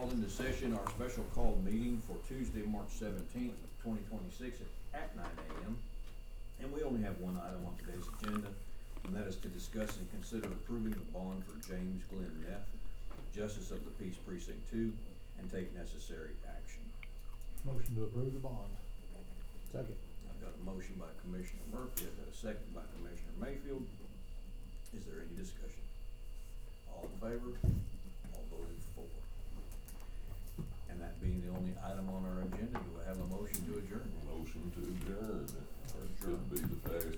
call into session our special call meeting for Tuesday, March 17th, 2026 at 9 a.m. And we only have one item on today's agenda, and that is to discuss and consider approving the bond for James Glenn Neff, Justice of the Peace Precinct 2, and take necessary action. Motion to approve the bond. Second. I've got a motion by Commissioner Murphy, I've got a second by Commissioner Mayfield. Is there any discussion? All in favor? All voted for. And that being the only item on our agenda, do I have a motion to adjourn? Motion to adjourn. Or Should be the fastest